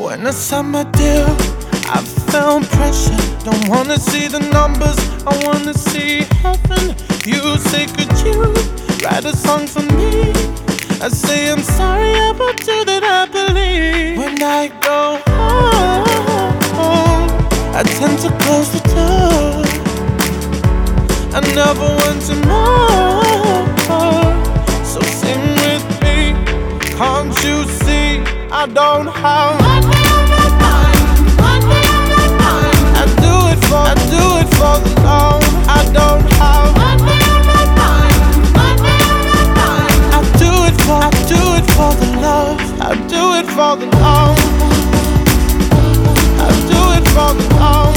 When I signed my deal, I felt pressure. Don't wanna see the numbers, I wanna see heaven. You say, could you write a song for me? I say, I'm sorry about you that I believe. When I go home, I tend to close the door. I never want to more. So sing with me, can't you see I don't have money on my mind, money on my mind. I do it for the love. I don't have money on my mind, money on my mind. I do it for the love. I do it for the love. I do it for the love.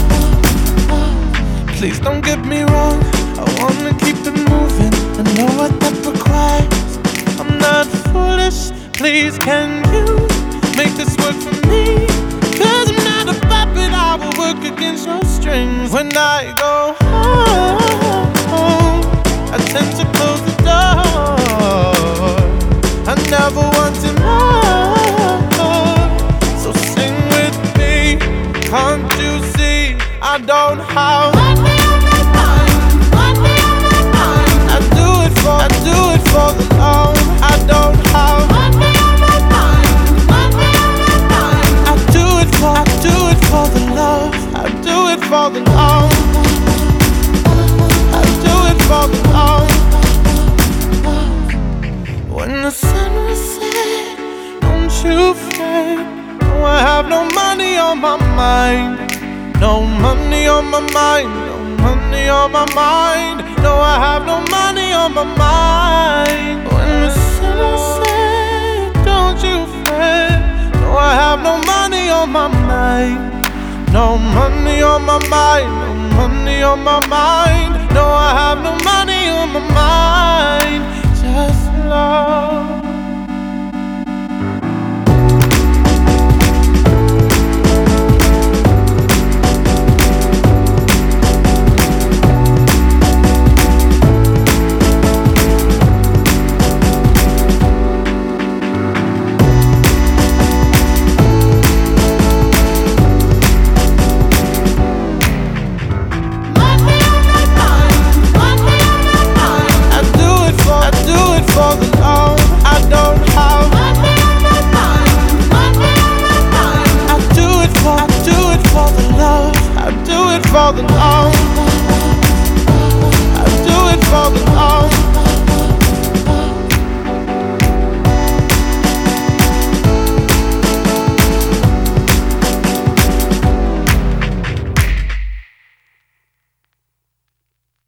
Please don't get me wrong, I wanna keep it moving. I know what that requires. I'm not foolish, please can you make this work for me? Cause I'm not a puppet, I will work against your strings. When I go home, I tend to close the door. I never wanted more. So sing with me, can't you see I don't have money on my mind, money on my mind. I do it for the love. I don't have money on my mind, money on my mind. I do it for the love. I do it for the love. I do it for the love. When the sun was set, don't you fret. No, I have no money on my mind. No money on my mind, no money on my mind. No, I have no money on my mind. When the sun set, don't you fret. No, I have no money on my mind. No money on my mind, no money on my mind. No, I have no money on my